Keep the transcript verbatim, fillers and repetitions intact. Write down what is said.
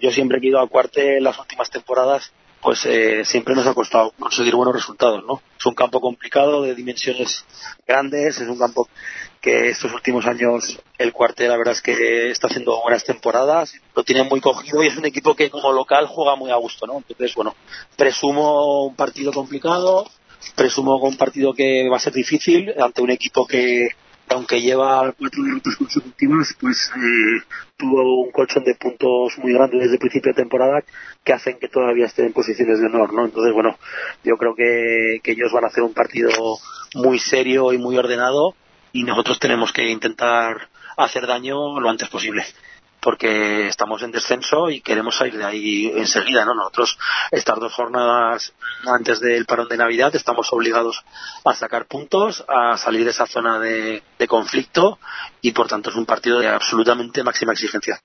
yo siempre que he ido a Cuarte en las últimas temporadas, pues eh, siempre nos ha costado conseguir buenos resultados, ¿no? Es un campo complicado, de dimensiones grandes, es un campo que estos últimos años el Cuarte la verdad es que está haciendo buenas temporadas, lo tiene muy cogido y es un equipo que como local juega muy a gusto, ¿no? Entonces, bueno, presumo un partido complicado, presumo un partido que va a ser difícil ante un equipo que, aunque lleva cuatro derrotas consecutivas, pues eh, tuvo un colchón de puntos muy grande desde el principio de temporada que hacen que todavía estén en posiciones de honor, ¿no? Entonces, bueno, yo creo que, que ellos van a hacer un partido muy serio y muy ordenado y nosotros tenemos que intentar hacer daño lo antes posible, porque estamos en descenso y queremos salir de ahí enseguida, ¿no? Nosotros estas dos jornadas antes del parón de Navidad estamos obligados a sacar puntos, a salir de esa zona de, de conflicto y por tanto es un partido de absolutamente máxima exigencia.